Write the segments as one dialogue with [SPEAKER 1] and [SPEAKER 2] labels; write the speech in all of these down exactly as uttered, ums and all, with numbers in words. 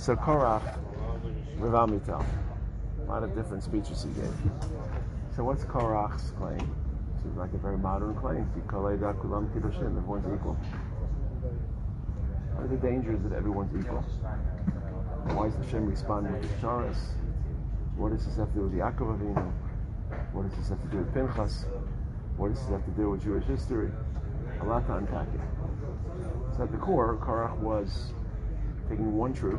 [SPEAKER 1] So Korach, Rav Amital, a lot of different speeches he gave. So what's Korach's claim? This is like a very modern claim. Everyone's equal. What are the dangers that everyone's equal? Why does Hashem respond with the Charas? What does this have to do with Yaakov Avinu? What does this have to do with Pinchas? What does this have to do with Jewish history? A lot to unpack it. So at the core, Korach was taking one truth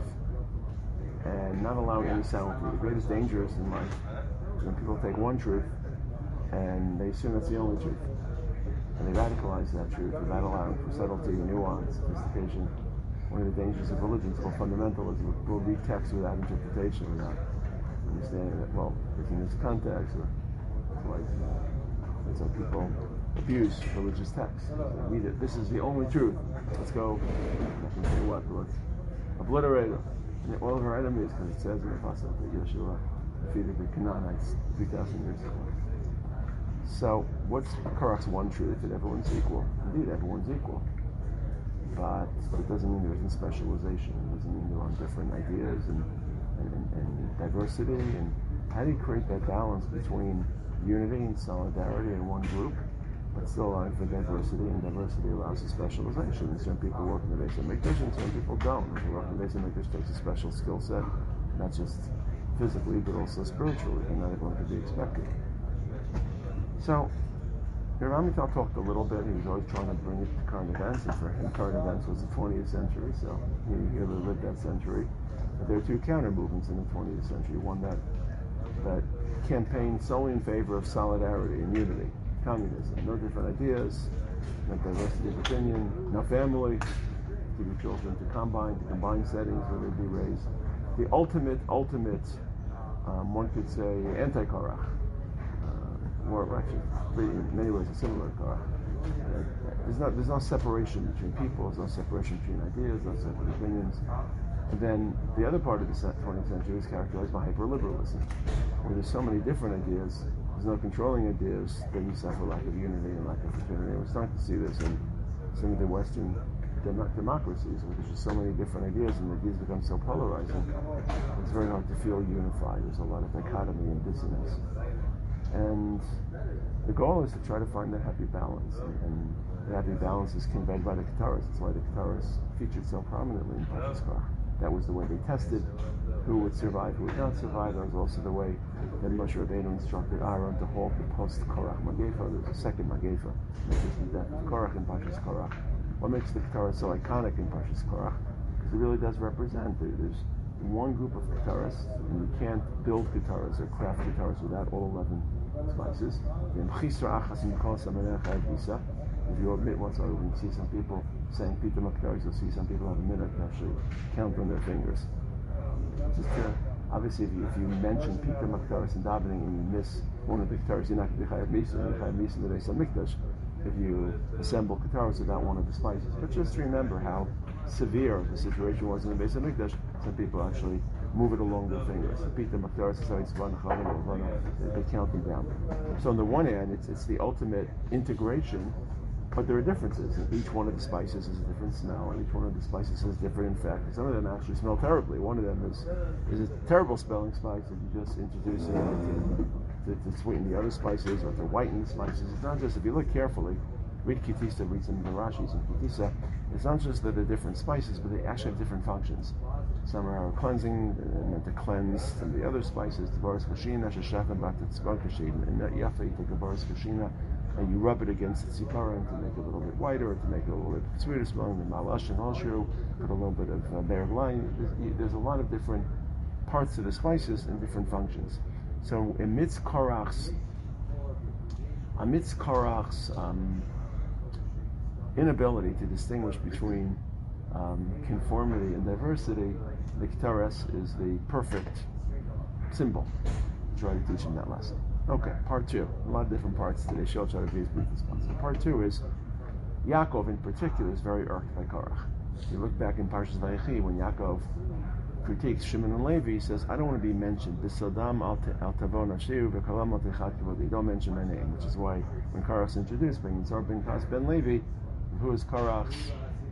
[SPEAKER 1] and not allowing any sound through. The greatest danger is in life when people take one truth and they assume that's the only truth. And they radicalize that truth without allowing for subtlety, nuance, sophistication. One of the dangers of religion is called fundamentalism. We'll read text without interpretation, without understanding that, well, it's in this context, or it's like, it's like people abuse religious texts. They read it. This is the only truth. Let's go, I can say what, let's obliterate it. And all of our enemies, because it says in the Pasuk that Yeshua defeated the Canaanites three thousand years ago. So, what's Korach's one truth? That everyone's equal. Indeed, everyone's equal. But it doesn't mean there isn't specialization. It doesn't mean there aren't different ideas and, and, and, and diversity. And how do you create that balance between unity and solidarity in one group, but still allowing for diversity, and diversity allows for specialization. And some people work in the base of Mikdash and some people don't. And to work in the base of Mikdash takes a special skill set, not just physically, but also spiritually, and not everyone could be expected. So, Rav Amital talked a little bit. He was always trying to bring it to current events, and for him, current events was the twentieth century, so he, he really lived that century. But there are two counter movements in the twentieth century. One that that campaigned solely in favor of solidarity and unity. Communism, no different ideas, no diversity of opinion, no family, give your children to combine, to combined settings where they'd be raised. The ultimate, ultimate, um, one could say, anti-Korach, uh, or actually, in many ways, a similar Korach. Uh, there's, not, there's no separation between people, there's no separation between ideas, no separate opinions. And then the other part of the twentieth century is characterized by hyper-liberalism, where there's so many different ideas. There's no controlling ideas, then you suffer lack of unity and lack of fraternity. We're starting to see this in some of the Western dem- democracies, where there's just so many different ideas and the ideas become so polarizing. It's very hard to feel unified. There's a lot of dichotomy and dissonance. And the goal is to try to find that happy balance. And, and the happy balance is conveyed by the Ketaros. That's why the Ketaros featured so prominently in Parshas Korach. That was the way they tested who would survive, who would not survive. That was also the way that Moshe Rabbeinu instructed Aaron to halt the post-Korach Magefa. There's a second Magefa, which is the death of Korach in Parshas Korach. What makes the Ketaros so iconic in Parshas Korach? Because it really does represent, there's one group of Ketaros, and you can't build Ketaros or craft Ketaros without all eleven spices. If you admit once over, you see some people saying Pita Maktaris, you'll see some people have a minute to actually count on their fingers. Just to, obviously, if you, if you mention Pita Maktaris in davening and you miss one of the Ketaros, you're not going to be Chayav Misa, you're Chayav Misa in the Beis HaMikdash if you assemble Ketaros without one of the spices. But just remember how severe the situation was in the Beis HaMikdash. Some people actually move it along their fingers. Pita Maktaris, they count them down. So on the one hand, it's it's the ultimate integration. But there are differences. Each one of the spices has a different smell, and each one of the spices has different effect. Some of them actually smell terribly. One of them is is a terrible smelling spice if you just introduce it to, to, to sweeten the other spices or to whiten the spices. It's not just, if you look carefully, read Kitisa, read some of the Rashis in Kitisa, it's not just that they're different spices, but they actually have different functions. Some are cleansing, and meant to cleanse, and the other spices, Tavaris Kashina, Shashafan Batat Kashina, and Yafa, you take a Tavaris Kashina, and you rub it against the tzikaron to make it a little bit whiter, or to make it a little bit sweeter smelling. The malash and halshu, put a little bit of uh, bear line. There's, there's a lot of different parts to the spices and different functions. So amidst Korach's, amidst Korach's um, inability to distinguish between um, conformity and diversity, the Ketaros is the perfect symbol to try to teach him that lesson. Okay, part two. A lot of different parts today. She'll try to be as brief as possible. Part two is, Yaakov in particular is very irked by Korach. If you look back in Parshas Vayechi, when Yaakov critiques Shimon and Levi, he says, I don't want to be mentioned. B'sadam al tavon ashiv v'kalam al techad kavodi. Don't mention my name, which is why when Korach's introduced, Ben Yitzhar ben Kas ben Levi, who is Korach's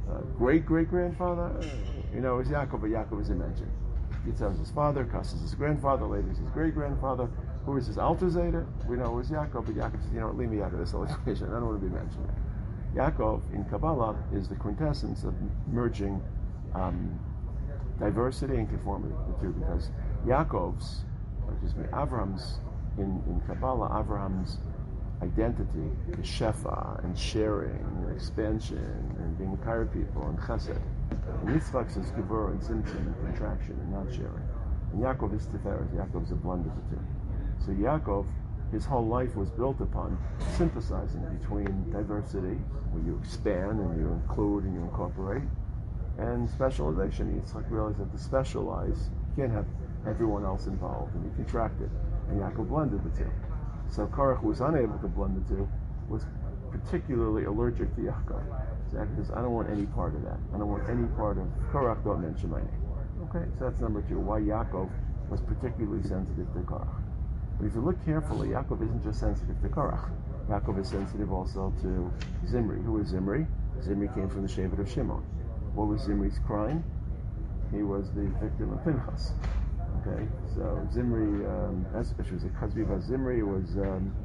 [SPEAKER 1] uh, great-great-grandfather, you know, is Yaakov, but Yaakov isn't mentioned. Yitzhak is his father, Kas is his grandfather, Levi is his great-grandfather. Who is his alter Zayda? We know it was Yaakov, but Yaakov says, you know what, leave me out of this whole equation. I don't want to be mentioned. Yaakov, in Kabbalah, is the quintessence of merging um, diversity and conformity, the two, because Yaakov's, excuse me, Avram's, in, in Kabbalah, Avram's identity is Shefa and sharing and expansion and being kind people and Chesed. And Yitzchak's is Gevurah and Tzimtzum and contraction and not sharing. And Yaakov is Tiferet. Yaakov is a blend of the two. So Yaakov, his whole life was built upon synthesizing between diversity, where you expand and you include and you incorporate, and specialization. Yitzchak realized that to specialize, you can't have everyone else involved, and he contracted. And Yaakov blended the two. So Korach, who was unable to blend the two, was particularly allergic to Yaakov. So Yaakov says, I don't want any part of that. I don't want any part of Korach, don't mention my name. Okay, so that's number two, why Yaakov was particularly sensitive to Korach. But if you look carefully, Yaakov isn't just sensitive to Korach. Yaakov is sensitive also to Zimri. Who is Zimri? Zimri came from the Shevet of Shimon. What was Zimri's crime? He was the victim of Pinchas. Okay, so Zimri, um, which was a Chazvi Bas Zimri, was, um,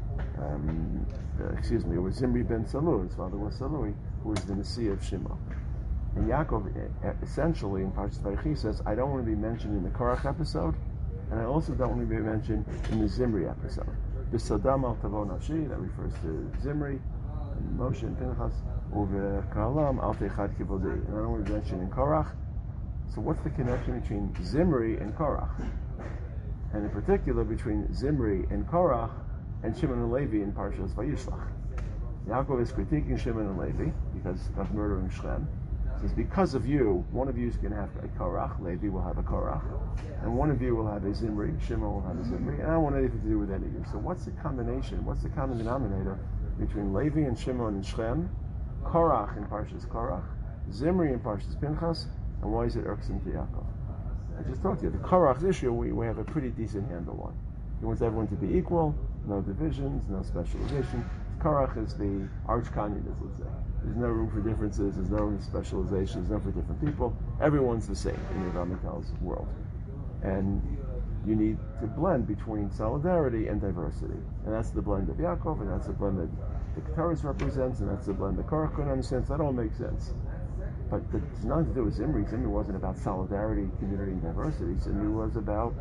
[SPEAKER 1] um, uh, excuse me, it was Zimri ben Salu. His father was Salui, who was the Nasi of Shimon. And Yaakov, essentially, in Parshas Vayechi, says, I don't want to be mentioned in the Korach episode, and I also don't want to be mentioned in the Zimri episode. B'Sodam al Tavo Nafshi, that refers to Zimri, and Moshe and Pinchas, Uve Kalam al Techad Kivodi. And I don't want to be mentioned in Korach. So what's the connection between Zimri and Korach? And in particular, between Zimri and Korach and Shimon and Levi in Parshas Vayishlach. Yaakov is critiquing Shimon and Levi because of murdering Shem. He says, because of you, one of you is going to have a Korach, Levi will have a Korach, and one of you will have a Zimri, Shimon will have a Zimri, and I don't want anything to do with any of you. So what's the combination, what's the common denominator between Levi and Shimon and Shem, Korach in Parshas Korach, Zimri in Parshas Pinchas, and why is it irksome to Yaakov? I just talked to you. The Korach issue we, we have a pretty decent handle on. He wants everyone to be equal, no divisions, no specialization. Korach is the arch-communist, let's say. There's no room for differences, there's no room for specialization, there's no for different people. Everyone's the same in the Ramikal's world. And you need to blend between solidarity and diversity. And that's the blend of Yaakov, and that's the blend that the Keteris represents, and that's the blend that Korach couldn't understand. So that all makes sense. But it's nothing to do with Zimri. Zimri wasn't about solidarity, community, and diversity. Zimri was about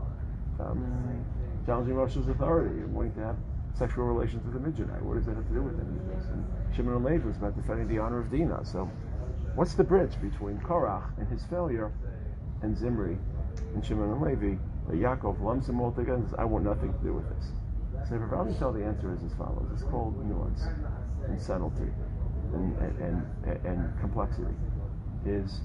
[SPEAKER 1] um, challenging Rosh's authority and wanting to have sexual relations with a Midianite. What does that have to do with any of this? And Shimon and Levi was about defending the honor of Dinah. So what's the bridge between Korach and his failure and Zimri and Shimon and Levi? That Yaakov lumps them all together and says, I want nothing to do with this. So for Rabbi Yishmael, the answer is as follows. It's called nuance and subtlety. And, and, and, and complexity is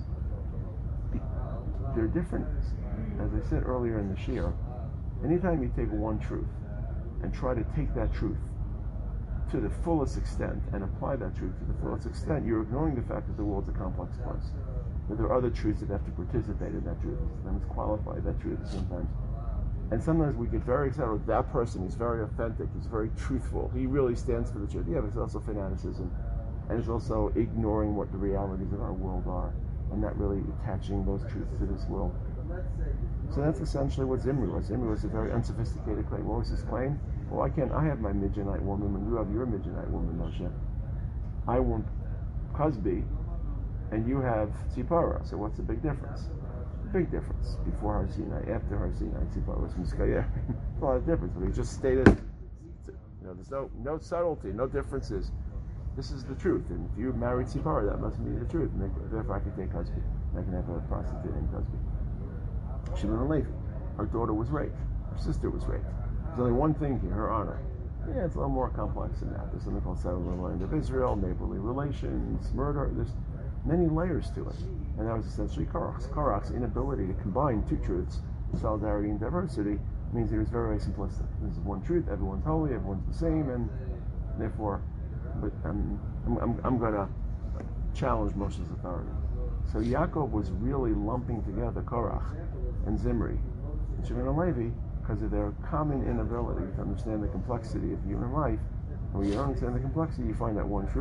[SPEAKER 1] they're different. As I said earlier in the Shir, anytime you take one truth and try to take that truth to the fullest extent and apply that truth to the fullest extent, you're ignoring the fact that the world's a complex place. That there are other truths that have to participate in that truth, sometimes qualify that truth sometimes. And sometimes we get very excited with that person, he's very authentic, he's very truthful, he really stands for the truth. Yeah, but it's also fanaticism. And it's also ignoring what the realities of our world are and not really attaching those truths to this world. So that's essentially what Zimri was. Zimri was a very unsophisticated claim. What was his claim? Well, I can't, I have my Midianite woman when you have your Midianite woman, Moshe. I want Cosby and you have Tzipora. So what's the big difference? Big difference. Before Har Sinai, after Har Sinai, Tzipora was Miskayeh. A lot of difference, but he just stated, you know, there's no, no subtlety, no differences. This is the truth, and if you married Tzipora, that must be the truth. And therefore, I can take Cosby. I can have a prostitute named Cosby. Shimon and Levi. Her daughter was raped. Her sister was raped. There's only one thing here: her honor. Yeah, it's a little more complex than that. There's something called settlement of the land of Israel, neighborly relations, murder. There's many layers to it, and that was essentially Korach's. Korach's inability to combine two truths, solidarity and diversity, means he was very, very simplistic. This is one truth. Everyone's holy. Everyone's the same, and therefore. But um, I'm, I'm, I'm going to challenge Moshe's authority. So Yaakov was really lumping together Korach and Zimri and Shimon and Levi because of their common inability to understand the complexity of human life. And when you don't understand the complexity, you find that one truth,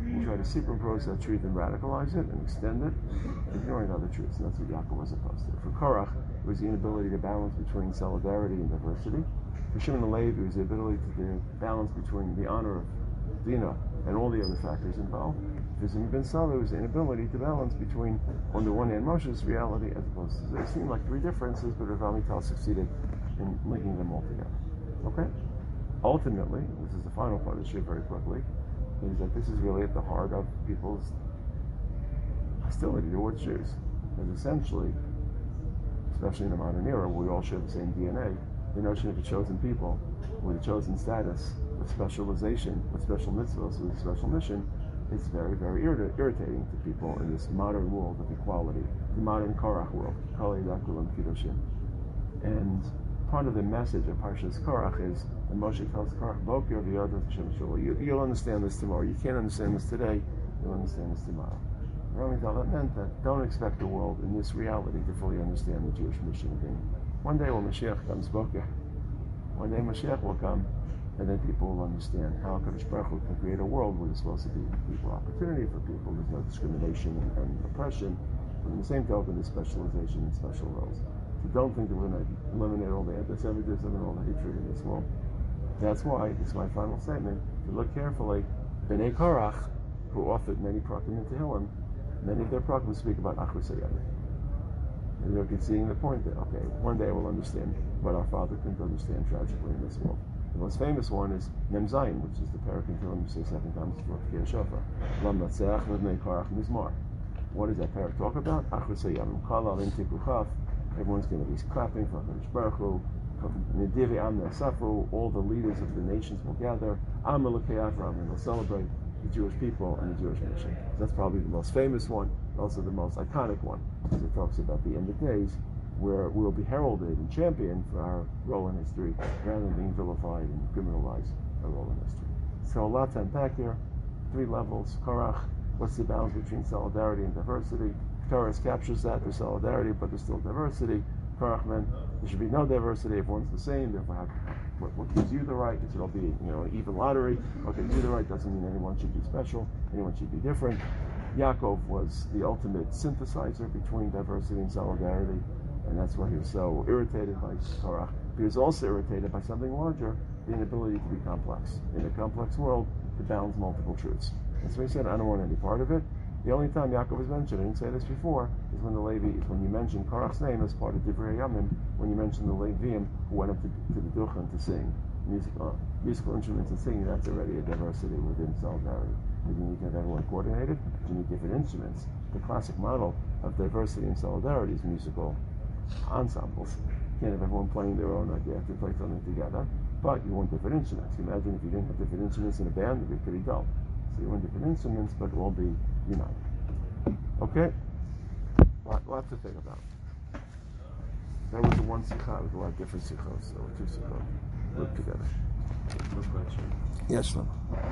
[SPEAKER 1] You try to superimpose that truth and radicalize it and extend it, ignoring other truths. And that's what Yaakov was opposed to. For Korach, it was the inability to balance between solidarity and diversity. For Shimon and Levi, it was the ability to balance between the honor of Dinah and all the other factors involved. For Zimri ben Sala, it was the inability to balance between, on the one hand, Moshe's reality as opposed to, they seem like three differences, but Rav Amital succeeded in linking them all together. Okay? Ultimately, this is the final part of the shir very quickly, is that this is really at the heart of people's hostility towards Jews. Because essentially, especially in the modern era where we all share the same D N A, the notion of a chosen people with a chosen status, with specialization, with special mitzvahs, with a special mission, is very, very irrit- irritating to people in this modern world of equality, the modern Korach world, Kali Dakulam Kiddushin. And part of the message of Parshas Korach is, when Moshe tells Korach, Boker v'yodot Hashem Shul, you, you'll understand this tomorrow. You can't understand this today, you'll understand this tomorrow. Ramital, that meant that don't expect the world in this reality to fully understand the Jewish mission again. One day when Mashiach comes, Boker, one day Mashiach will come, and then people will understand how Kadosh Baruch Hu can create a world where there's supposed to be equal opportunity for people, there's no discrimination and, and oppression, but in the same token, there's specialization and special roles. So don't think that we're going to eliminate all the anti-Semitism and all the hatred in this world. That's why, this is my final statement, to look carefully, Bnei Korach, who authored many prakim in Tehillim, many of their prakim speak about Achrus Hayamim. And you're seeing the point that, okay, one day we'll understand what our father couldn't understand tragically in this world. The most famous one is Mem Zayin, which is the parak in Tehillim you say seven times before Tekiyah Shofar. Lam Natseach V'Bnei Korach Mizmar. What does that parak talk about? Achrus Hayamim Kal Alim Tikuchav. Everyone's going to be clapping for Kadosh Baruch Hu. Nedivi Am Nesafu. All the leaders of the nations will gather. Am Elokei Avraham, and they'll celebrate the Jewish people and the Jewish nation. That's probably the most famous one, also the most iconic one, because it talks about the end of days, where we'll be heralded and championed for our role in history, rather than being vilified and criminalized our role in history. So a lot to unpack here. Three levels. Korach, what's the balance between solidarity and diversity? Torah captures that, there's solidarity, but there's still diversity. Korach meant there should be no diversity, everyone's the same, therefore have, what, what gives you the right? It should be, you know, an even lottery. What gives you the right doesn't mean anyone should be special, anyone should be different. Yaakov was the ultimate synthesizer between diversity and solidarity, and that's why he was so irritated by Korach. He was also irritated by something larger, the inability to be complex. In a complex world, to balance multiple truths. That's why he said, I don't want any part of it. The only time Yaakov is mentioned, I didn't say this before, is when the Levi, is when you mention Korach's name as part of Divrei Yamim, when you mention the Leviim who went up to, to the Duchen to sing musical, uh, musical instruments and singing. That's already a diversity within solidarity. You need to have everyone coordinated, you need different instruments. The classic model of diversity and solidarity is musical ensembles. You can't have everyone playing their own, like they have to play something together, but you want different instruments. You imagine if you didn't have different instruments in a band, it would be pretty dull. So you want different instruments, but it will be united. Okay? Lot, lot to think about. That was the one sikha, it was a lot of different sikhos, so two sikhos grouped together. No question. Yes, no.